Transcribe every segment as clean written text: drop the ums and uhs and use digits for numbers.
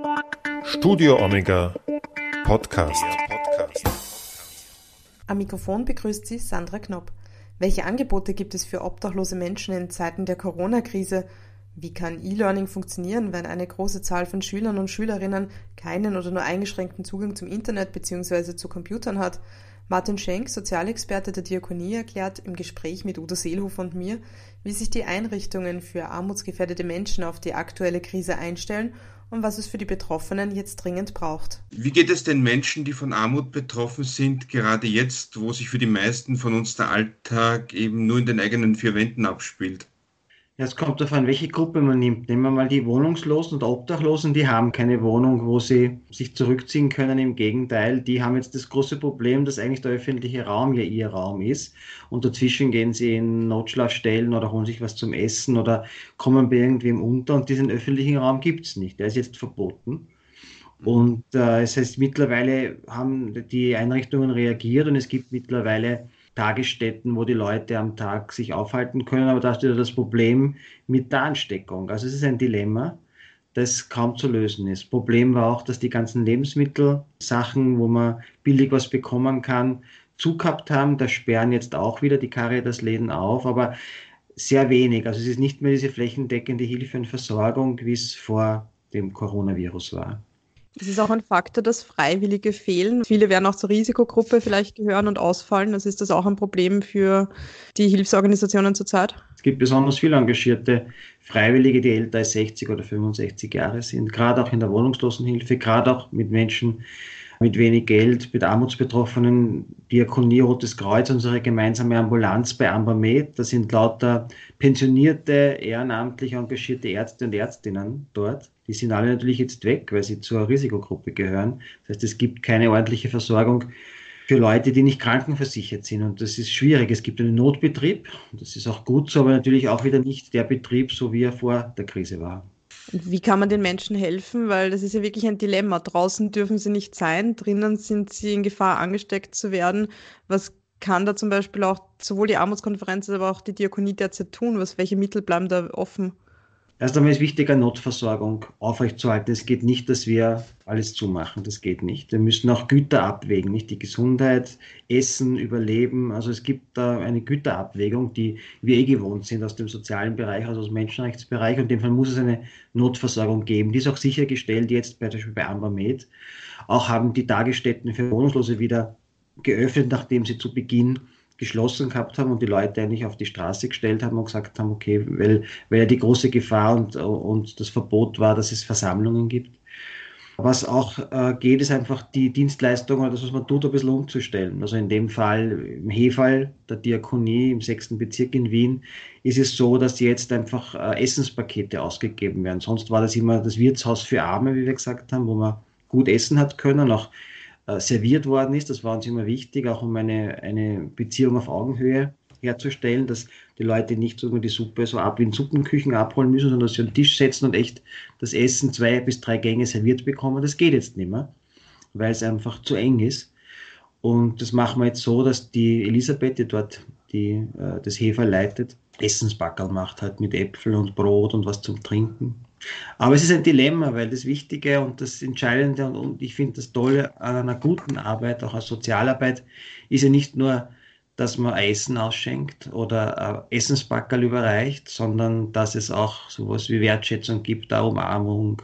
Studio Omega Podcast. Am Mikrofon begrüßt Sie Sandra Knopp. Welche Angebote gibt es für obdachlose Menschen in Zeiten der Corona-Krise? Wie kann E-Learning funktionieren, wenn eine große Zahl von Schülern und Schülerinnen keinen oder nur eingeschränkten Zugang zum Internet bzw. zu Computern hat? Martin Schenk, Sozialexperte der Diakonie, erklärt im Gespräch mit Udo Seelhofer und mir, wie sich die Einrichtungen für armutsgefährdete Menschen auf die aktuelle Krise einstellen und was es für die Betroffenen jetzt dringend braucht. Wie geht es den Menschen, die von Armut betroffen sind, gerade jetzt, wo sich für die meisten von uns der Alltag eben nur in den eigenen vier Wänden abspielt? Ja, es kommt darauf an, welche Gruppe man nimmt. Nehmen wir mal die Wohnungslosen und Obdachlosen, die haben keine Wohnung, wo sie sich zurückziehen können. Im Gegenteil, die haben jetzt das große Problem, dass eigentlich der öffentliche Raum ja ihr Raum ist. Und dazwischen gehen sie in Notschlafstellen oder holen sich was zum Essen oder kommen bei irgendwem unter. Und diesen öffentlichen Raum gibt es nicht. Der ist jetzt verboten. Und es heißt, mittlerweile haben die Einrichtungen reagiert und es gibt mittlerweile Tagesstätten, wo die Leute am Tag sich aufhalten können, aber da ist wieder das Problem mit der Ansteckung. Also es ist ein Dilemma, das kaum zu lösen ist. Problem war auch, dass die ganzen Lebensmittelsachen, wo man billig was bekommen kann, zugehabt haben. Da sperren jetzt auch wieder die Caritas-Läden auf, aber sehr wenig. Also es ist nicht mehr diese flächendeckende Hilfe und Versorgung, wie es vor dem Coronavirus war. Es ist auch ein Faktor, dass Freiwillige fehlen. Viele werden auch zur Risikogruppe vielleicht gehören und ausfallen. Also ist das auch ein Problem für die Hilfsorganisationen zurzeit? Es gibt besonders viele engagierte Freiwillige, die älter als 60 oder 65 Jahre sind, gerade auch in der Wohnungslosenhilfe, gerade auch mit Menschen mit wenig Geld, mit Armutsbetroffenen, Diakonie, Rotes Kreuz, unsere gemeinsame Ambulanz bei Ambermed. Da sind lauter pensionierte, ehrenamtlich engagierte Ärzte und Ärztinnen dort. Die sind alle natürlich jetzt weg, weil sie zur Risikogruppe gehören. Das heißt, es gibt keine ordentliche Versorgung für Leute, die nicht krankenversichert sind. Und das ist schwierig. Es gibt einen Notbetrieb. Das ist auch gut so, aber natürlich auch wieder nicht der Betrieb, so wie er vor der Krise war. Und wie kann man den Menschen helfen? Weil das ist ja wirklich ein Dilemma. Draußen dürfen sie nicht sein, drinnen sind sie in Gefahr, angesteckt zu werden. Was kann da zum Beispiel auch sowohl die Armutskonferenz, aber auch die Diakonie derzeit tun? Welche Mittel bleiben da offen? Erst einmal ist wichtig, eine Notversorgung aufrechtzuerhalten. Es geht nicht, dass wir alles zumachen. Das geht nicht. Wir müssen auch Güter abwägen, nicht die Gesundheit, Essen, Überleben. Also es gibt da eine Güterabwägung, die wir gewohnt sind aus dem sozialen Bereich, also aus dem Menschenrechtsbereich. Und in dem Fall muss es eine Notversorgung geben. Die ist auch sichergestellt, jetzt zum Beispiel bei Ambermed. Auch haben die Tagesstätten für Wohnungslose wieder geöffnet, nachdem sie zu Beginn geschlossen gehabt haben und die Leute eigentlich auf die Straße gestellt haben und gesagt haben, okay, weil ja die große Gefahr und das Verbot war, dass es Versammlungen gibt. Was auch geht, ist einfach die Dienstleistung oder das, was man tut, ein bisschen umzustellen. Also in dem Fall, im Hefall der Diakonie im 6. Bezirk in Wien, ist es so, dass jetzt einfach Essenspakete ausgegeben werden. Sonst war das immer das Wirtshaus für Arme, wie wir gesagt haben, wo man gut essen hat können, auch serviert worden ist. Das war uns immer wichtig, auch um eine Beziehung auf Augenhöhe herzustellen, dass die Leute nicht so nur die Suppe so ab wie in Suppenküchen abholen müssen, sondern dass sie an den Tisch setzen und echt das Essen 2 bis 3 Gänge serviert bekommen. Das geht jetzt nicht mehr, weil es einfach zu eng ist. Und das machen wir jetzt so, dass die Elisabeth, die dort das Hefall leitet, Essenspackerl macht halt mit Äpfel und Brot und was zum Trinken. Aber es ist ein Dilemma, weil das Wichtige und das Entscheidende und ich finde das Tolle an einer guten Arbeit, auch als Sozialarbeit, ist ja nicht nur, dass man Essen ausschenkt oder Essenspackerl überreicht, sondern dass es auch sowas wie Wertschätzung gibt, eine Umarmung,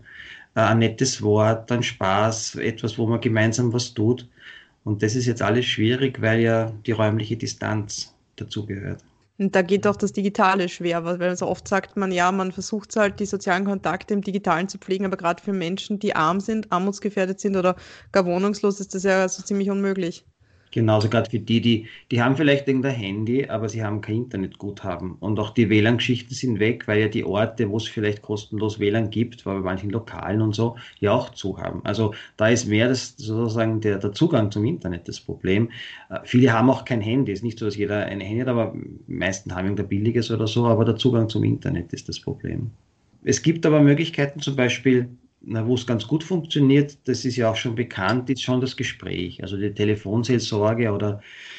ein nettes Wort, ein Spaß, etwas, wo man gemeinsam was tut. Und das ist jetzt alles schwierig, weil ja die räumliche Distanz dazugehört. Und da geht auch das Digitale schwer, weil so oft sagt man, ja, man versucht halt die sozialen Kontakte im Digitalen zu pflegen, aber gerade für Menschen, die arm sind, armutsgefährdet sind oder gar wohnungslos, ist das ja so ziemlich unmöglich. Genauso gerade für die haben vielleicht irgendein Handy, aber sie haben kein Internetguthaben. Und auch die WLAN-Geschichten sind weg, weil ja die Orte, wo es vielleicht kostenlos WLAN gibt, weil bei manchen Lokalen und so, ja auch zu haben. Also da ist mehr das sozusagen der Zugang zum Internet das Problem. Viele haben auch kein Handy. Es ist nicht so, dass jeder ein Handy hat, aber die meisten haben irgendein billiges oder so, aber der Zugang zum Internet ist das Problem. Es gibt aber Möglichkeiten, zum Beispiel wo es ganz gut funktioniert, das ist ja auch schon bekannt, ist schon das Gespräch. Also die Telefonseelsorge oder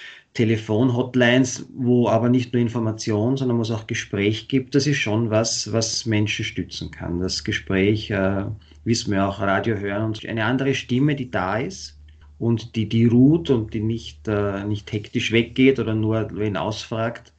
Telefonhotlines, wo aber nicht nur Information, sondern wo es auch Gespräch gibt, das ist schon was Menschen stützen kann. Das Gespräch wissen wir auch, Radio hören und eine andere Stimme, die da ist und die ruht und die nicht hektisch weggeht oder nur wen ausfragt,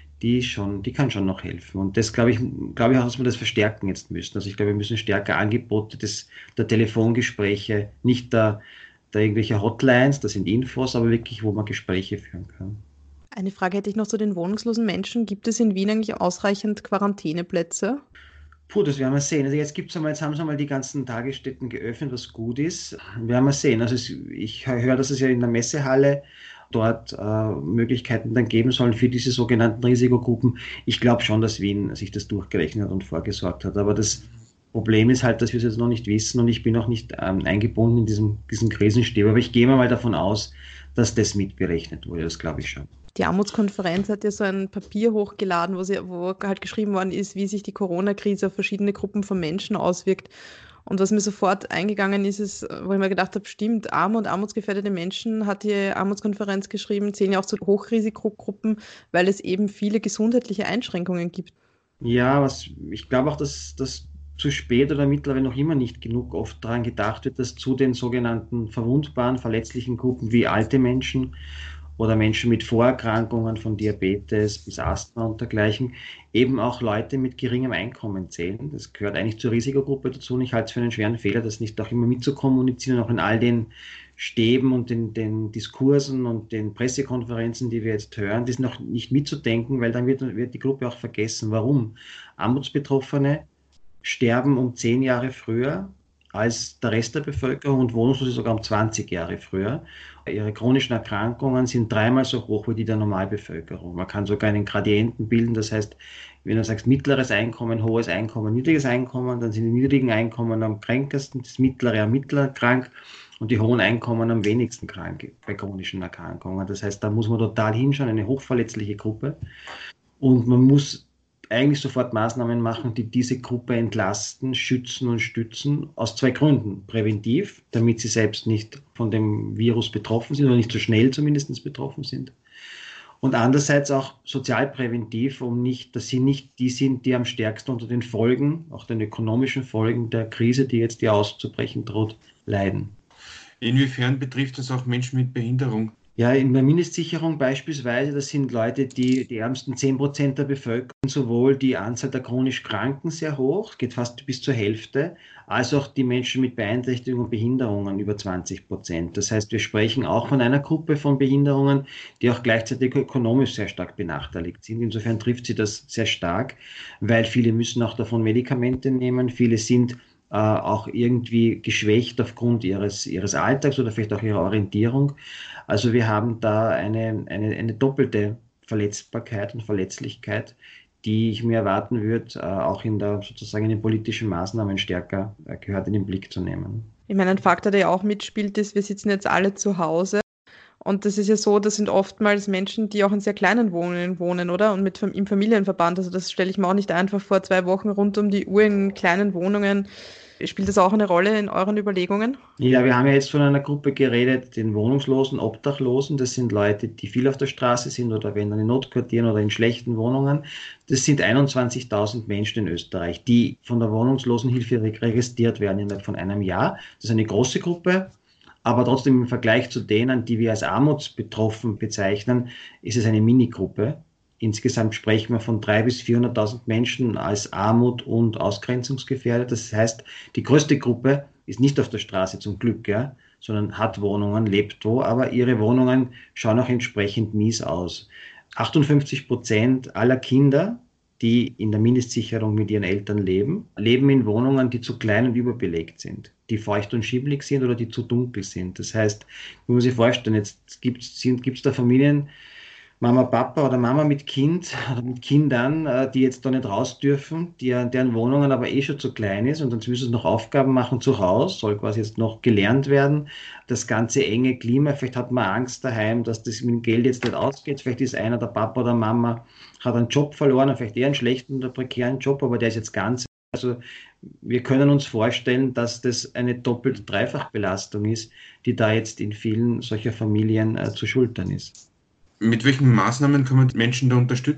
die kann schon noch helfen. Und das glaube ich auch, dass wir das verstärken jetzt müssen. Also ich glaube, wir müssen stärker Angebote der Telefongespräche, nicht der irgendwelche Hotlines, das sind Infos, aber wirklich, wo man Gespräche führen kann. Eine Frage hätte ich noch zu den wohnungslosen Menschen. Gibt es in Wien eigentlich ausreichend Quarantäneplätze? Das werden wir sehen. Also jetzt haben sie einmal die ganzen Tagesstätten geöffnet, was gut ist. Werden wir sehen. Also ich höre, dass es ja in der Messehalle dort Möglichkeiten dann geben sollen für diese sogenannten Risikogruppen. Ich glaube schon, dass Wien sich das durchgerechnet hat und vorgesorgt hat. Aber das Problem ist halt, dass wir es jetzt noch nicht wissen und ich bin auch nicht eingebunden in diesen Krisenstab. Aber ich gehe mal davon aus, dass das mitberechnet wurde. Das glaube ich schon. Die Armutskonferenz hat ja so ein Papier hochgeladen, wo halt geschrieben worden ist, wie sich die Corona-Krise auf verschiedene Gruppen von Menschen auswirkt. Und was mir sofort eingegangen ist, wo ich mir gedacht habe, stimmt, arme und armutsgefährdete Menschen, hat die Armutskonferenz geschrieben, zählen ja auch zu Hochrisikogruppen, weil es eben viele gesundheitliche Einschränkungen gibt. Ja, ich glaube auch, dass das zu spät oder mittlerweile noch immer nicht genug oft daran gedacht wird, dass zu den sogenannten verwundbaren, verletzlichen Gruppen wie alte Menschen oder Menschen mit Vorerkrankungen von Diabetes bis Asthma und dergleichen, eben auch Leute mit geringem Einkommen zählen. Das gehört eigentlich zur Risikogruppe dazu und ich halte es für einen schweren Fehler, das nicht auch immer mitzukommunizieren, auch in all den Stäben und den Diskursen und den Pressekonferenzen, die wir jetzt hören, das noch nicht mitzudenken, weil dann wird die Gruppe auch vergessen. Warum? Armutsbetroffene sterben um 10 Jahre früher als der Rest der Bevölkerung und Wohnungslose sogar um 20 Jahre früher. Ihre chronischen Erkrankungen sind 3-mal so hoch wie die der Normalbevölkerung. Man kann sogar einen Gradienten bilden, das heißt, wenn du sagst mittleres Einkommen, hohes Einkommen, niedriges Einkommen, dann sind die niedrigen Einkommen am kränkesten, das mittlere am mittler krank und die hohen Einkommen am wenigsten krank bei chronischen Erkrankungen. Das heißt, da muss man total hinschauen, eine hochverletzliche Gruppe. Und man muss eigentlich sofort Maßnahmen machen, die diese Gruppe entlasten, schützen und stützen, aus 2 Gründen. Präventiv, damit sie selbst nicht von dem Virus betroffen sind oder nicht so schnell zumindest betroffen sind. Und andererseits auch sozialpräventiv, dass sie nicht die sind, die am stärksten unter den Folgen, auch den ökonomischen Folgen der Krise, die jetzt auszubrechen droht, leiden. Inwiefern betrifft das auch Menschen mit Behinderung? Ja, in der Mindestsicherung beispielsweise, das sind Leute, die ärmsten 10% der Bevölkerung, sowohl die Anzahl der chronisch Kranken sehr hoch, geht fast bis zur Hälfte, als auch die Menschen mit Beeinträchtigungen und Behinderungen über 20%. Das heißt, wir sprechen auch von einer Gruppe von Behinderungen, die auch gleichzeitig ökonomisch sehr stark benachteiligt sind. Insofern trifft sie das sehr stark, weil viele müssen auch davon Medikamente nehmen, viele sind auch irgendwie geschwächt aufgrund ihres Alltags oder vielleicht auch ihrer Orientierung. Also wir haben da eine doppelte Verletzbarkeit und Verletzlichkeit, die ich mir erwarten würde, auch in den politischen Maßnahmen stärker gehört in den Blick zu nehmen. Ich meine, ein Faktor, der ja auch mitspielt, ist, wir sitzen jetzt alle zu Hause. Und das ist ja so, das sind oftmals Menschen, die auch in sehr kleinen Wohnungen wohnen, oder? Und im Familienverband. Also das stelle ich mir auch nicht einfach vor, 2 Wochen rund um die Uhr in kleinen Wohnungen. Spielt das auch eine Rolle in euren Überlegungen? Ja, wir haben ja jetzt von einer Gruppe geredet, den Wohnungslosen, Obdachlosen. Das sind Leute, die viel auf der Straße sind oder wenn dann in Notquartieren oder in schlechten Wohnungen. Das sind 21.000 Menschen in Österreich, die von der Wohnungslosenhilfe registriert werden innerhalb von einem Jahr. Das ist eine große Gruppe. Aber trotzdem im Vergleich zu denen, die wir als armutsbetroffen bezeichnen, ist es eine Minigruppe. Insgesamt sprechen wir von 300.000 bis 400.000 Menschen als Armut und ausgrenzungsgefährdet. Das heißt, die größte Gruppe ist nicht auf der Straße zum Glück, ja, sondern hat Wohnungen, lebt wo, aber ihre Wohnungen schauen auch entsprechend mies aus. 58% aller Kinder, die in der Mindestsicherung mit ihren Eltern leben in Wohnungen, die zu klein und überbelegt sind, die feucht und schimmelig sind oder die zu dunkel sind. Das heißt, man muss sich vorstellen, jetzt gibt's da Familien, Mama, Papa oder Mama mit Kind oder mit Kindern, die jetzt da nicht raus dürfen, deren Wohnungen aber schon zu klein ist und dann müssen sie noch Aufgaben machen zu Hause, soll quasi jetzt noch gelernt werden. Das ganze enge Klima, vielleicht hat man Angst daheim, dass das mit dem Geld jetzt nicht ausgeht. Vielleicht ist einer, der Papa oder Mama, hat einen Job verloren, vielleicht eher einen schlechten oder prekären Job, aber der ist jetzt ganz. Also wir können uns vorstellen, dass das eine doppelte Dreifachbelastung ist, die da jetzt in vielen solcher Familien zu schultern ist. Mit welchen Maßnahmen kann man Menschen da unterstützen?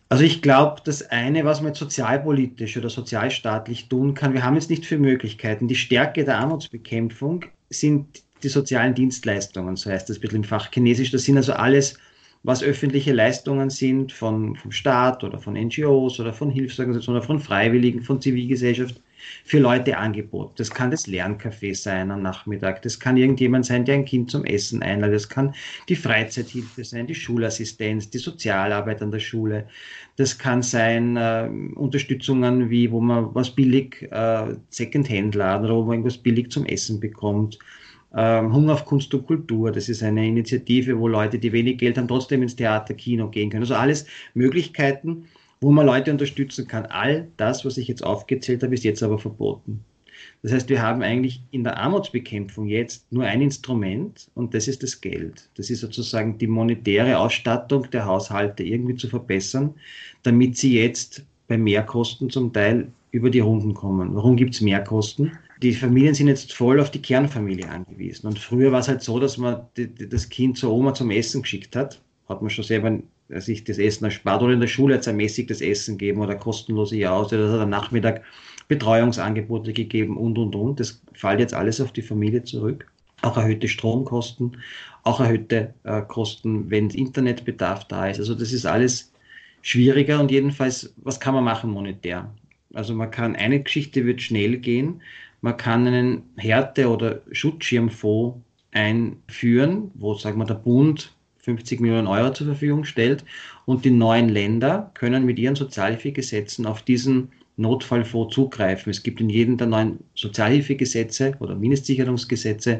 Also ich glaube, das eine, was man jetzt sozialpolitisch oder sozialstaatlich tun kann, wir haben jetzt nicht viele Möglichkeiten. Die Stärke der Armutsbekämpfung sind die sozialen Dienstleistungen, so heißt das ein bisschen im Fachchinesisch. Das sind also alles, was öffentliche Leistungen sind vom Staat oder von NGOs oder von Hilfsorganisationen oder von Freiwilligen, von Zivilgesellschaft für Leute angeboten. Das kann das Lerncafé sein am Nachmittag, das kann irgendjemand sein, der ein Kind zum Essen einlädt, das kann die Freizeithilfe sein, die Schulassistenz, die Sozialarbeit an der Schule. Das kann sein Unterstützungen wie, wo man was billig Secondhand-Laden oder wo man irgendwas billig zum Essen bekommt. Hunger auf Kunst und Kultur, das ist eine Initiative, wo Leute, die wenig Geld haben, trotzdem ins Theater, Kino gehen können. Also alles Möglichkeiten, wo man Leute unterstützen kann. All das, was ich jetzt aufgezählt habe, ist jetzt aber verboten. Das heißt, wir haben eigentlich in der Armutsbekämpfung jetzt nur ein Instrument und das ist das Geld. Das ist sozusagen die monetäre Ausstattung der Haushalte irgendwie zu verbessern, damit sie jetzt bei Mehrkosten zum Teil über die Runden kommen. Warum gibt es Mehrkosten? Die Familien sind jetzt voll auf die Kernfamilie angewiesen. Und früher war es halt so, dass man das Kind zur Oma zum Essen geschickt hat. Hat man schon selber sich das Essen erspart oder in der Schule jetzt ermäßigt das Essen geben oder kostenlose Jause oder am Nachmittag Betreuungsangebote gegeben und. Das fällt jetzt alles auf die Familie zurück. Auch erhöhte Stromkosten, auch erhöhte Kosten, wenn Internetbedarf da ist. Also das ist alles schwieriger und jedenfalls, was kann man machen monetär? Also eine Geschichte wird schnell gehen. Man kann einen Härte- oder Schutzschirmfonds einführen, wo, sagen wir, der Bund 50 Millionen Euro zur Verfügung stellt und die neuen Länder können mit ihren Sozialhilfegesetzen auf diesen Notfallfonds zugreifen. Es gibt in jedem der neuen Sozialhilfegesetze oder Mindestsicherungsgesetze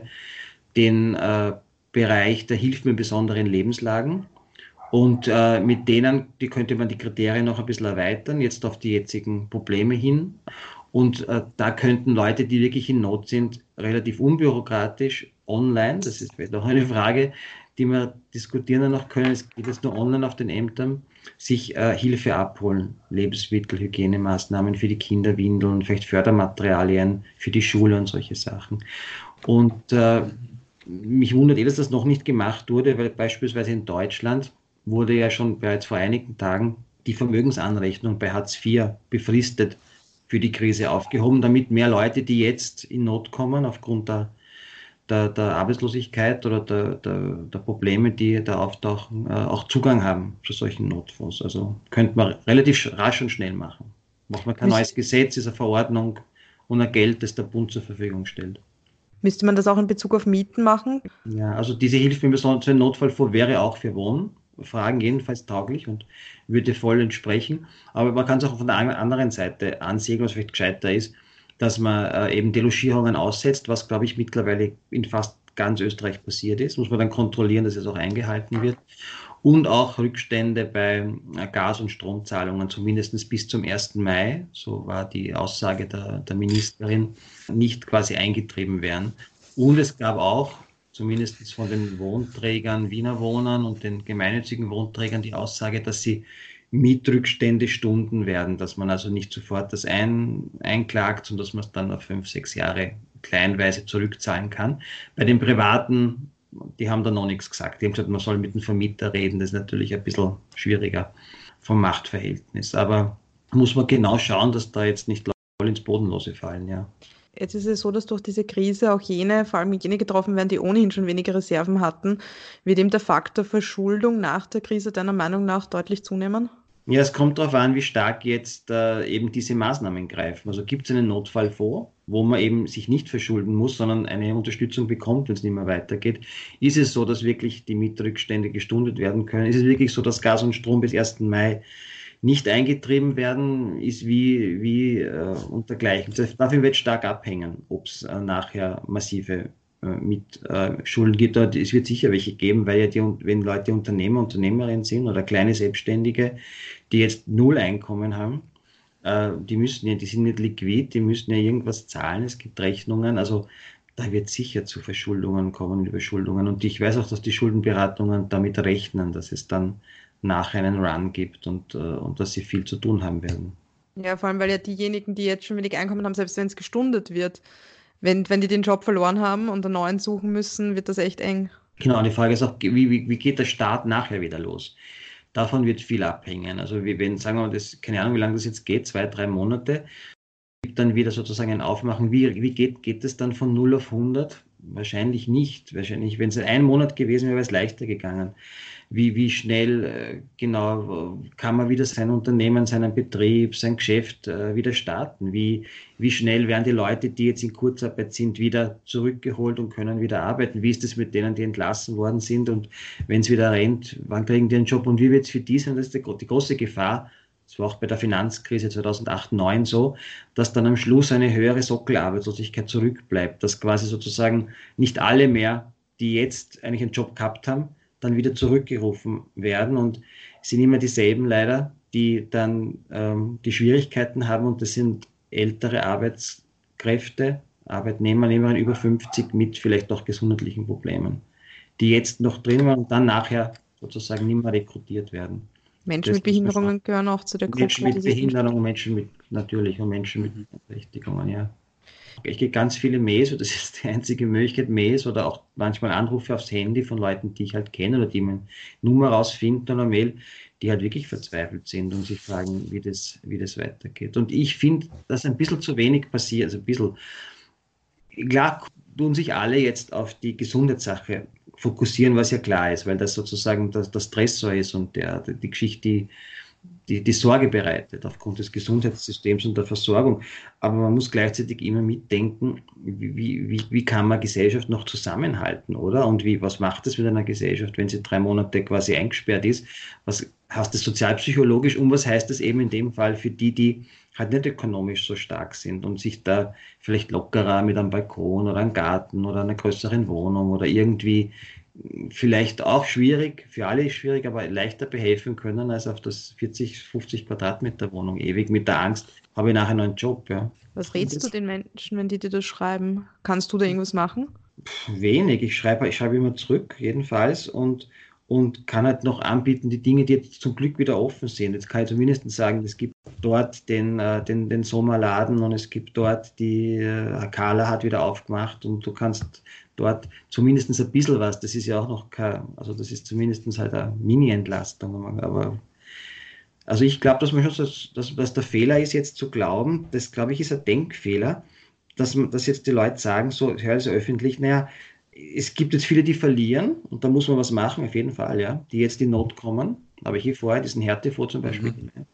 den Bereich der Hilfen in besonderen Lebenslagen. Und mit denen, könnte man die Kriterien noch ein bisschen erweitern, jetzt auf die jetzigen Probleme hin. Und da könnten Leute, die wirklich in Not sind, relativ unbürokratisch online, das ist vielleicht auch eine Frage, die wir diskutieren noch können, es geht jetzt nur online auf den Ämtern, sich Hilfe abholen, Lebensmittel, Hygienemaßnahmen für die Kinder, Windeln, vielleicht Fördermaterialien für die Schule und solche Sachen. Und mich wundert dass das noch nicht gemacht wurde, weil beispielsweise in Deutschland wurde ja schon bereits vor einigen Tagen die Vermögensanrechnung bei Hartz IV befristet für die Krise aufgehoben, damit mehr Leute, die jetzt in Not kommen aufgrund der Arbeitslosigkeit oder der Probleme, die da auftauchen, auch Zugang haben zu solchen Notfonds. Also könnte man relativ rasch und schnell machen. Macht man kein neues Gesetz, ist eine Verordnung und ein Geld, das der Bund zur Verfügung stellt. Müsste man das auch in Bezug auf Mieten machen? Ja, also diese Hilfe im besonderen Notfallfonds wäre auch für Wohnfragen jedenfalls tauglich und würde voll entsprechen. Aber man kann es auch von der anderen Seite ansehen, was vielleicht gescheiter ist, dass man eben Delogierungen aussetzt, was, glaube ich, mittlerweile in fast ganz Österreich passiert ist. Muss man dann kontrollieren, dass es auch eingehalten wird. Und auch Rückstände bei Gas- und Stromzahlungen, zumindest bis zum 1. Mai, so war die Aussage der Ministerin, nicht quasi eingetrieben werden. Und es gab auch, zumindest von den Wohnträgern, Wiener Wohnern und den gemeinnützigen Wohnträgern, die Aussage, dass sie Mietrückstände stunden werden, dass man also nicht sofort das einklagt, sondern dass man es dann auf 5, 6 Jahre kleinweise zurückzahlen kann. Bei den Privaten, die haben da noch nichts gesagt. Die haben gesagt, man soll mit dem Vermieter reden. Das ist natürlich ein bisschen schwieriger vom Machtverhältnis. Aber muss man genau schauen, dass da jetzt nicht Leute ins Bodenlose fallen, ja. Jetzt ist es so, dass durch diese Krise auch vor allem jene getroffen werden, die ohnehin schon weniger Reserven hatten. Wird eben der Faktor Verschuldung nach der Krise deiner Meinung nach deutlich zunehmen? Ja, es kommt darauf an, wie stark jetzt eben diese Maßnahmen greifen. Also gibt es einen Notfallfonds, wo man eben sich nicht verschulden muss, sondern eine Unterstützung bekommt, wenn es nicht mehr weitergeht. Ist es so, dass wirklich die Mietrückstände gestundet werden können? Ist es wirklich so, dass Gas und Strom bis 1. Mai nicht eingetrieben werden, ist wie untergleichen. Davon wird stark abhängen, ob es nachher massive Schulden gibt. Es wird sicher welche geben, weil wenn Leute Unternehmer, Unternehmerinnen sind oder kleine Selbstständige, die jetzt null Einkommen haben, die sind nicht liquid, die müssen ja irgendwas zahlen, es gibt Rechnungen, also da wird sicher zu Verschuldungen kommen, Überschuldungen. Und ich weiß auch, dass die Schuldenberatungen damit rechnen, dass es dann nachher einen Run gibt und dass sie viel zu tun haben werden. Ja, vor allem, weil ja diejenigen, die jetzt schon wenig Einkommen haben, selbst wenn es gestundet wird, wenn die den Job verloren haben und einen neuen suchen müssen, wird das echt eng. Genau, die Frage ist auch, wie geht der Staat nachher wieder los? davon wird viel abhängen. Also wenn, sagen wir mal, keine Ahnung, wie lange das jetzt geht, 2, 3 Monate, gibt dann wieder sozusagen ein Aufmachen. Wie geht es dann von 0 auf 100? Wahrscheinlich nicht. Wahrscheinlich, wenn es ein Monat gewesen wäre, wäre es leichter gegangen. Wie schnell genau kann man wieder sein Unternehmen, seinen Betrieb, sein Geschäft wieder starten? Wie schnell werden die Leute, die jetzt in Kurzarbeit sind, wieder zurückgeholt und können wieder arbeiten? Wie ist es mit denen, die entlassen worden sind? Und wenn es wieder rennt, wann kriegen die einen Job? Und wie wird es für die sein? Das ist die große Gefahr. Das war auch bei der Finanzkrise 2008/9 so, dass dann am Schluss eine höhere Sockelarbeitslosigkeit zurückbleibt, dass quasi sozusagen nicht alle mehr, die jetzt eigentlich einen Job gehabt haben, dann wieder zurückgerufen werden, und es sind immer dieselben leider, die dann die Schwierigkeiten haben, und das sind ältere Arbeitskräfte, Arbeitnehmerinnen über 50 mit vielleicht auch gesundheitlichen Problemen, die jetzt noch drin waren und dann nachher sozusagen nicht mehr rekrutiert werden. Menschen mit Behinderungen gehören auch zu der Gruppe. Menschen mit Behinderung, Menschen mit Beeinträchtigungen, ja. Ich gehe ganz viele Mails, und das ist die einzige Möglichkeit, Mails oder auch manchmal Anrufe aufs Handy von Leuten, die ich halt kenne oder die meine Nummer rausfinden oder Mail, die halt wirklich verzweifelt sind und sich fragen, wie das weitergeht. Und ich finde, dass ein bisschen zu wenig passiert, also ein bisschen, klar tun sich alle jetzt auf die Gesundheitssache fokussieren, was ja klar ist, weil das sozusagen der Stressor ist und die Geschichte, die Sorge bereitet aufgrund des Gesundheitssystems und der Versorgung. Aber man muss gleichzeitig immer mitdenken, wie kann man Gesellschaft noch zusammenhalten, oder? Und was macht es mit einer Gesellschaft, wenn sie 3 Monate quasi eingesperrt ist? Was heißt das sozialpsychologisch und was heißt das eben in dem Fall für die halt nicht ökonomisch so stark sind und sich da vielleicht lockerer mit einem Balkon oder einem Garten oder einer größeren Wohnung oder irgendwie vielleicht auch schwierig, für alle ist schwierig, aber leichter behelfen können als auf das 40, 50 Quadratmeter Wohnung ewig mit der Angst, habe ich nachher noch einen Job. Ja. Was rätst du den Menschen, wenn die dir das schreiben? Kannst du da irgendwas machen? Wenig. Ich schreibe immer zurück, jedenfalls, und kann halt noch anbieten, die Dinge, die jetzt zum Glück wieder offen sind. Jetzt kann ich zumindest sagen, es gibt dort den Sommerladen und es gibt dort Carla hat wieder aufgemacht und du kannst dort zumindest ein bisschen was, das ist ja auch noch also das ist zumindest halt eine Mini-Entlastung, aber also ich glaube, dass man schon, dass der Fehler ist, jetzt zu glauben, das glaube ich ist ein Denkfehler, dass jetzt die Leute sagen, so, ich höre es öffentlich, naja, es gibt jetzt viele, die verlieren und da muss man was machen, auf jeden Fall, ja, die jetzt in Not kommen, aber hier vorher diesen Härtefonds zum Beispiel.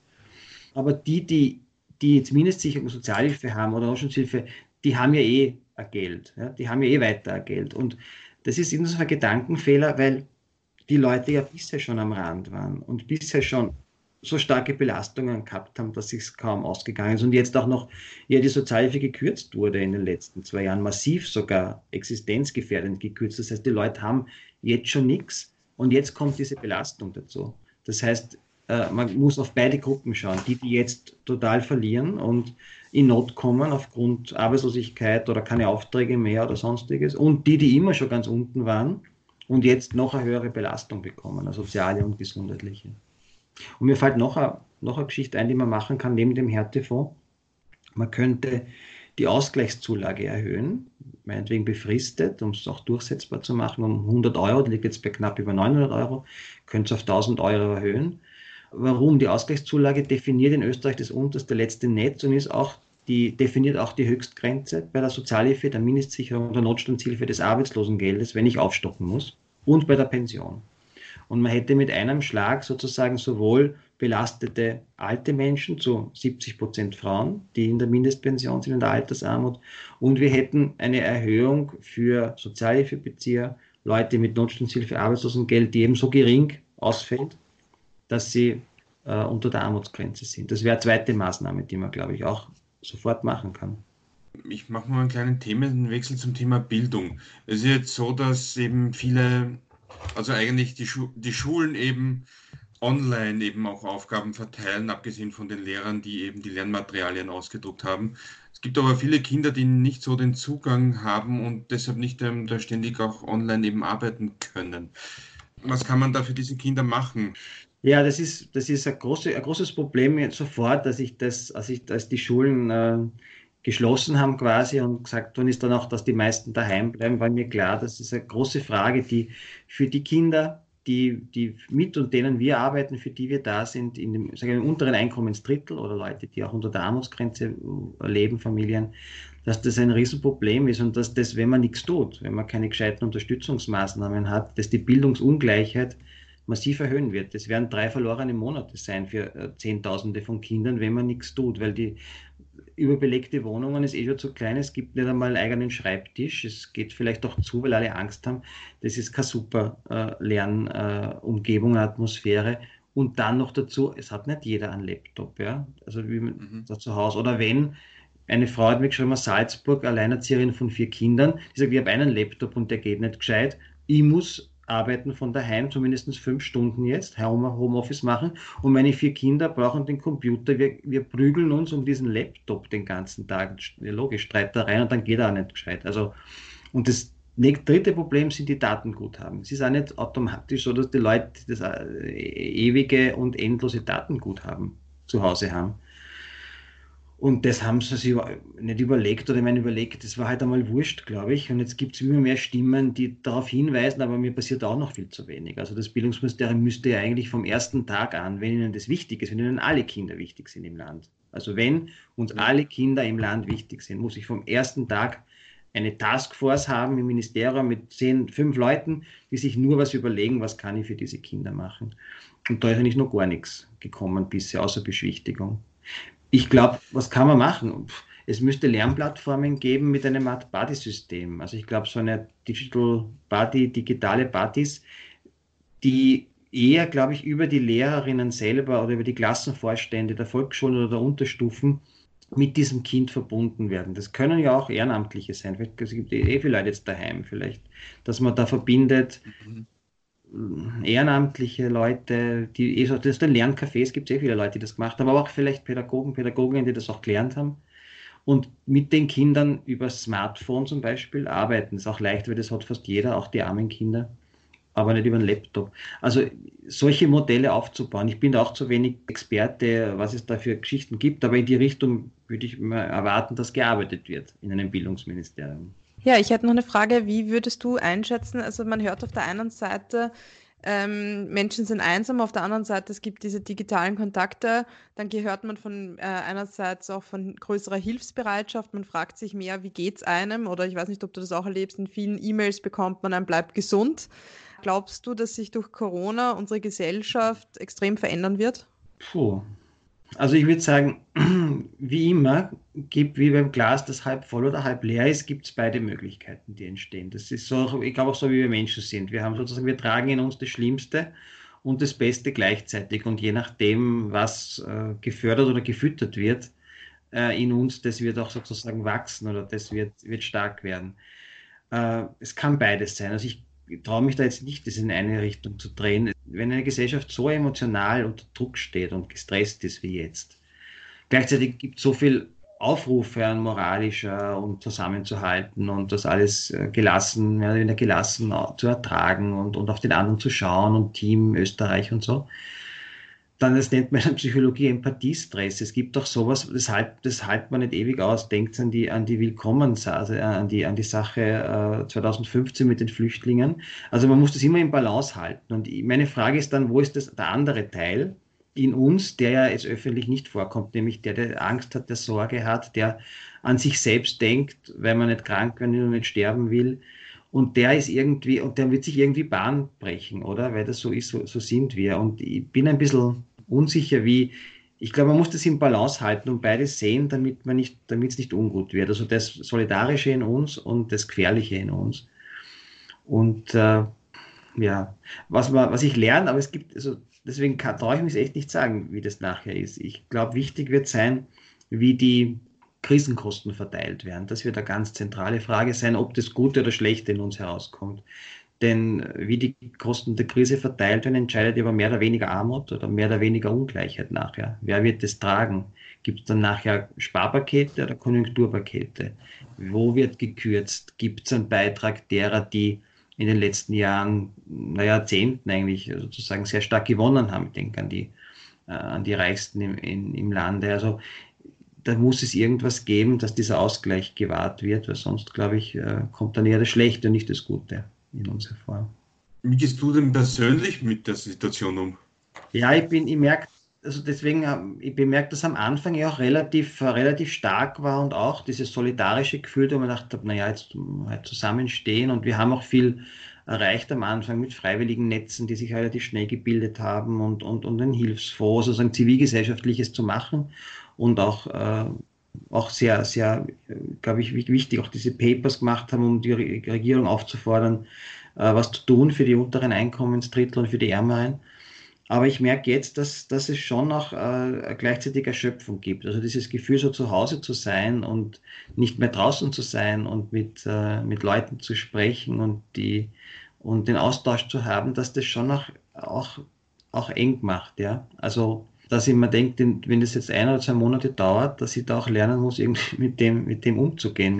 Aber die jetzt Mindestsicherung, Sozialhilfe haben oder Notstandshilfe, die haben ja ein Geld, ja, die haben ja weiter ein Geld, und das ist insofern ein Gedankenfehler, weil die Leute ja bisher schon am Rand waren und bisher schon so starke Belastungen gehabt haben, dass es kaum ausgegangen ist und jetzt auch noch die Sozialhilfe gekürzt wurde in den letzten 2 Jahren, massiv sogar existenzgefährdend gekürzt. Das heißt, die Leute haben jetzt schon nichts und jetzt kommt diese Belastung dazu. Das heißt, man muss auf beide Gruppen schauen, die jetzt total verlieren und in Not kommen aufgrund Arbeitslosigkeit oder keine Aufträge mehr oder sonstiges, und die immer schon ganz unten waren und jetzt noch eine höhere Belastung bekommen, eine soziale und gesundheitliche. Und mir fällt noch eine Geschichte ein, die man machen kann neben dem Härtefonds. Man könnte die Ausgleichszulage erhöhen, meinetwegen befristet, um es auch durchsetzbar zu machen, um 100 Euro, die liegt jetzt bei knapp über 900 Euro, könnte es auf 1000 Euro erhöhen. Warum? Die Ausgleichszulage definiert in Österreich das unterste letzte Netz und definiert auch die Höchstgrenze bei der Sozialhilfe, der Mindestsicherung, der Notstandshilfe, des Arbeitslosengeldes, wenn ich aufstocken muss, und bei der Pension. Und man hätte mit einem Schlag sozusagen sowohl belastete alte Menschen, zu 70% Frauen, die in der Mindestpension sind, in der Altersarmut, und wir hätten eine Erhöhung für Sozialhilfebezieher, Leute mit Notstandshilfe, Arbeitslosengeld, die eben so gering ausfällt, dass sie unter der Armutsgrenze sind. Das wäre eine zweite Maßnahme, die man, glaube ich, auch sofort machen kann. Ich mache mal einen kleinen Themenwechsel zum Thema Bildung. Es ist jetzt so, dass eben viele, also eigentlich die Schulen eben online eben auch Aufgaben verteilen, abgesehen von den Lehrern, die eben die Lernmaterialien ausgedruckt haben. Es gibt aber viele Kinder, die nicht so den Zugang haben und deshalb nicht da ständig auch online eben arbeiten können. Was kann man da für diese Kinder machen? Ja, das ist ein großes Problem jetzt sofort, als die Schulen geschlossen haben quasi und gesagt worden ist dann auch, dass die meisten daheim bleiben, war mir klar, das ist eine große Frage, die für die Kinder, die mit und denen wir arbeiten, für die wir da sind, in dem, sagen wir, im unteren Einkommensdrittel oder Leute, die auch unter der Armutsgrenze leben, Familien, dass das ein Riesenproblem ist und dass das, wenn man nichts tut, wenn man keine gescheiten Unterstützungsmaßnahmen hat, dass die Bildungsungleichheit massiv erhöhen wird. Das werden 3 verlorene Monate sein für Zehntausende von Kindern, wenn man nichts tut, weil die überbelegte Wohnungen ist schon zu klein, es gibt nicht einmal einen eigenen Schreibtisch, es geht vielleicht auch zu, weil alle Angst haben, das ist keine super Lernumgebung, Atmosphäre und dann noch dazu, es hat nicht jeder einen Laptop, ja, also wie man da zu Hause, oder wenn, eine Frau hat mir geschrieben aus Salzburg, Alleinerzieherin von 4 Kindern, die sagt, ich habe einen Laptop und der geht nicht gescheit, ich muss arbeiten von daheim, zumindest 5 Stunden jetzt, Homeoffice machen und meine 4 Kinder brauchen den Computer, wir prügeln uns um diesen Laptop den ganzen Tag, logisch, Streitereien und dann geht er auch nicht gescheit. Also, und das dritte Problem sind die Datenguthaben. Es ist auch nicht automatisch so, dass die Leute das ewige und endlose Datenguthaben zu Hause haben. Und das haben sie sich nicht überlegt oder ich meine überlegt, das war halt einmal wurscht, glaube ich. Und jetzt gibt es immer mehr Stimmen, die darauf hinweisen, aber mir passiert auch noch viel zu wenig. Also das Bildungsministerium müsste ja eigentlich vom ersten Tag an, wenn ihnen das wichtig ist, wenn ihnen alle Kinder wichtig sind im Land. Also wenn uns alle Kinder im Land wichtig sind, muss ich vom ersten Tag eine Taskforce haben im Ministerium mit 5 Leuten, die sich nur was überlegen, was kann ich für diese Kinder machen. Und da ist eigentlich noch gar nichts gekommen bisher, außer Beschwichtigung. Ich glaube, was kann man machen? Es müsste Lernplattformen geben mit einem Art Buddy-System. Also ich glaube, so eine Digital Buddy, digitale Buddies, die eher, glaube ich, über die Lehrerinnen selber oder über die Klassenvorstände der Volksschulen oder der Unterstufen mit diesem Kind verbunden werden. Das können ja auch Ehrenamtliche sein. Vielleicht, es gibt viele Leute jetzt daheim vielleicht, dass man da verbindet. Ehrenamtliche Leute, die das ist ein Lerncafés, gibt es viele Leute, die das gemacht haben, aber auch vielleicht Pädagoginnen, die das auch gelernt haben und mit den Kindern über Smartphone zum Beispiel arbeiten. Das ist auch leicht, weil das hat fast jeder, auch die armen Kinder, aber nicht über einen Laptop. Also solche Modelle aufzubauen. Ich bin da auch zu wenig Experte, was es da für Geschichten gibt, aber in die Richtung würde ich mal erwarten, dass gearbeitet wird in einem Bildungsministerium. Ja, ich hätte noch eine Frage, wie würdest du einschätzen, also man hört auf der einen Seite, Menschen sind einsam, auf der anderen Seite, es gibt diese digitalen Kontakte, dann hört man von einerseits auch von größerer Hilfsbereitschaft, man fragt sich mehr, wie geht's einem, oder ich weiß nicht, ob du das auch erlebst, in vielen E-Mails bekommt man ein Bleib gesund. Glaubst du, dass sich durch Corona unsere Gesellschaft extrem verändern wird? Puh. Also ich würde sagen, wie immer, wie beim Glas, das halb voll oder halb leer ist, gibt es beide Möglichkeiten, die entstehen. Das ist so, ich glaube auch so, wie wir Menschen sind. Wir haben sozusagen, wir tragen in uns das Schlimmste und das Beste gleichzeitig. Und je nachdem, was gefördert oder gefüttert wird in uns, das wird auch sozusagen wachsen oder das wird stark werden. Es kann beides sein. Also ich traue mich da jetzt nicht, das in eine Richtung zu drehen. Wenn eine Gesellschaft so emotional unter Druck steht und gestresst ist wie jetzt, gleichzeitig gibt es so viel Aufrufe an moralischer und zusammenzuhalten und das alles gelassen, mehr oder weniger gelassen zu ertragen und auf den anderen zu schauen und Team Österreich und so. Dann, das nennt man in der Psychologie Empathiestress. Es gibt auch sowas, das hält man nicht ewig aus. Denkt an die Willkommens, also an die Sache 2015 mit den Flüchtlingen. Also man muss das immer in Balance halten. Und meine Frage ist dann, wo ist der andere Teil in uns, der ja jetzt öffentlich nicht vorkommt, nämlich der Angst hat, der Sorge hat, der an sich selbst denkt, weil man nicht krank werden will und nicht sterben will. Und der ist irgendwie, und der wird sich irgendwie Bahn brechen, oder? Weil das so ist, so sind wir. Und ich bin ein bisschen unsicher, ich glaube, man muss das in Balance halten und beides sehen, damit es nicht ungut wird. Also das Solidarische in uns und das Gefährliche in uns. Und was ich lerne, aber es gibt, also deswegen traue ich mich echt nicht sagen, wie das nachher ist. Ich glaube, wichtig wird sein, wie die Krisenkosten verteilt werden. Das wird eine ganz zentrale Frage sein, ob das Gute oder Schlechte in uns herauskommt. Denn wie die Kosten der Krise verteilt werden, entscheidet über mehr oder weniger Armut oder mehr oder weniger Ungleichheit nachher. Wer wird das tragen? Gibt es dann nachher Sparpakete oder Konjunkturpakete? Wo wird gekürzt? Gibt es einen Beitrag derer, die in den letzten Jahren, Jahrzehnten eigentlich sozusagen sehr stark gewonnen haben? Ich denke an die Reichsten im Lande. Also da muss es irgendwas geben, dass dieser Ausgleich gewahrt wird, weil sonst, glaube ich, kommt dann eher das Schlechte und nicht das Gute in uns hervor. Wie gehst du denn persönlich mit der Situation um? Ja, ich merke, also deswegen, ich bemerke, dass am Anfang ja auch relativ stark war und auch dieses solidarische Gefühl, wo man dachte, naja, jetzt halt zusammenstehen und wir haben auch viel erreicht am Anfang mit freiwilligen Netzen, die sich relativ schnell gebildet haben und den Hilfsfonds, sozusagen zivilgesellschaftliches zu machen und auch sehr, glaube ich, wichtig, auch diese Papers gemacht haben, um die Regierung aufzufordern, was zu tun für die unteren Einkommensdrittel und für die Ärmeren. Aber ich merke jetzt, dass es schon auch gleichzeitig Erschöpfung gibt. Also dieses Gefühl, so zu Hause zu sein und nicht mehr draußen zu sein und mit Leuten zu sprechen und den Austausch zu haben, dass das schon auch eng macht. Ja? Also, dass ich mir denke, wenn das jetzt 1 oder 2 Monate dauert, dass ich da auch lernen muss, irgendwie mit dem umzugehen,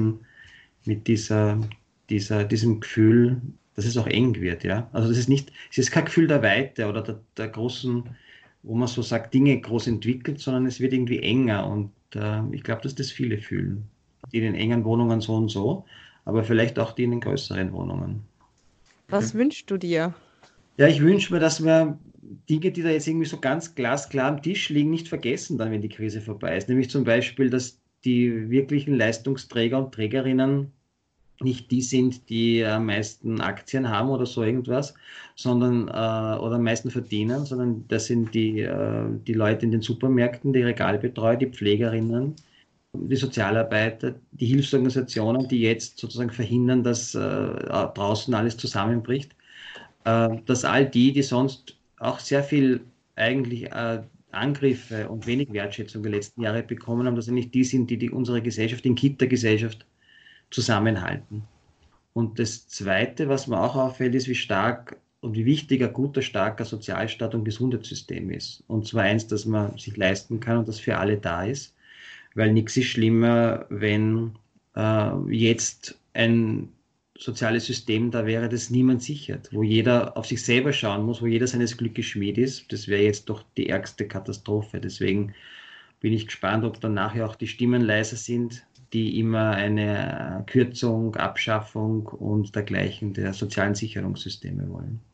mit diesem Gefühl, dass es auch eng wird, ja. Also es ist kein Gefühl der Weite oder der großen, wo man so sagt, Dinge groß entwickelt, sondern es wird irgendwie enger und ich glaube, dass das viele fühlen. Die in den engen Wohnungen so und so, aber vielleicht auch die in den größeren Wohnungen. Okay. Was wünschst du dir? Ja, ich wünsche mir, dass wir Dinge, die da jetzt irgendwie so ganz glasklar am Tisch liegen, nicht vergessen, dann, wenn die Krise vorbei ist. Nämlich zum Beispiel, dass die wirklichen Leistungsträger und Trägerinnen nicht die sind, die am meisten Aktien haben oder so irgendwas, sondern oder am meisten verdienen, sondern das sind die Leute in den Supermärkten, die Regalbetreuer, die Pflegerinnen, die Sozialarbeiter, die Hilfsorganisationen, die jetzt sozusagen verhindern, dass draußen alles zusammenbricht, dass all die sonst auch sehr viel eigentlich Angriffe und wenig Wertschätzung der letzten Jahre bekommen haben, dass eigentlich die sind, die unsere Gesellschaft, den Kit der Gesellschaft zusammenhalten. Und das Zweite, was mir auch auffällt, ist, wie stark und wie wichtig ein guter, starker Sozialstaat und Gesundheitssystem ist. Und zwar eins, das man sich leisten kann und das für alle da ist. Weil nichts ist schlimmer, wenn jetzt ein soziales System da wäre, das niemand sichert, wo jeder auf sich selber schauen muss, wo jeder seines Glückes Schmied ist. Das wäre jetzt doch die ärgste Katastrophe. Deswegen bin ich gespannt, ob dann nachher auch die Stimmen leiser sind, die immer eine Kürzung, Abschaffung und dergleichen der sozialen Sicherungssysteme wollen.